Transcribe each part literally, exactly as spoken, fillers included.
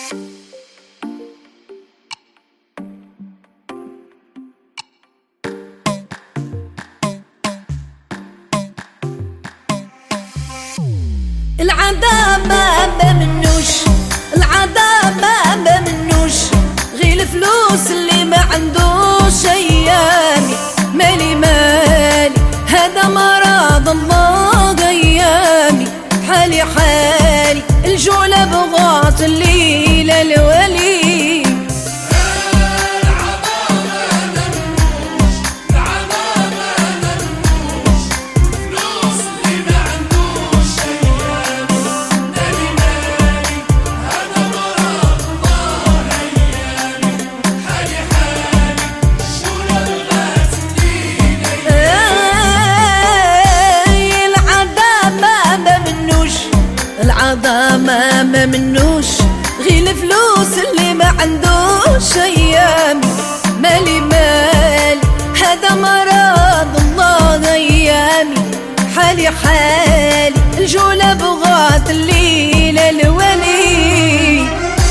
العذاب ما منوش، العذاب ما منوش، غير الفلوس اللي ما عندوش. ايامي مالي مالي هذا مرض الله، ايامي حالي حالي الجولة بغاط الليلة الولي. العذاب ما منوش، غير الفلوس اللي ما عندوش. ايامي مالي مالي هذا مرض الله، ايامي حالي حالي الجولة بغاط الليلة الولي.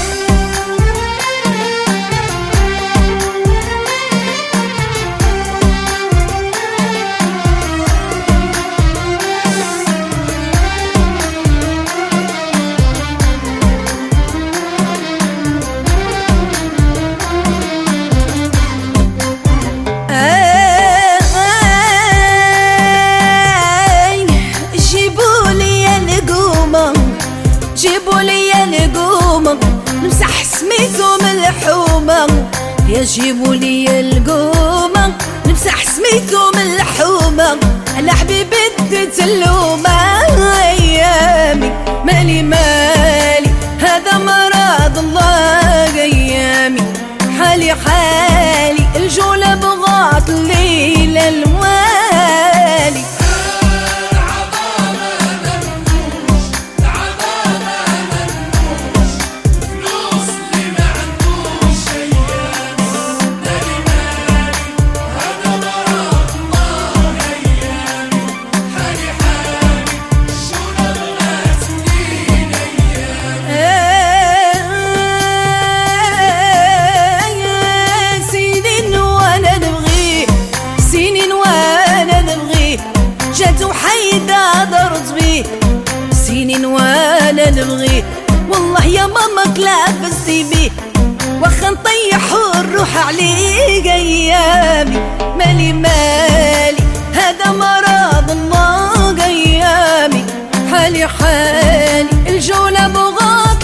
جيبوا لي القومة نمسح سميتهم الحومة، يا جيبوا لي القومة نمسح سميتهم الحومة، على حبيبي اديت اللومة. ايامي مالي مالي هذا مرض الله، ايامي حالي حالي الجولة بغاط الليلة الوالي. وحيدا ضرت بيه سنين وانا نبغيه، والله يا ماما كلابستي بيه، واخا نطيح الروح عليه. ايامي مالي مالي هذا مرض الله، ايامي حالي حالي الجولة بغاط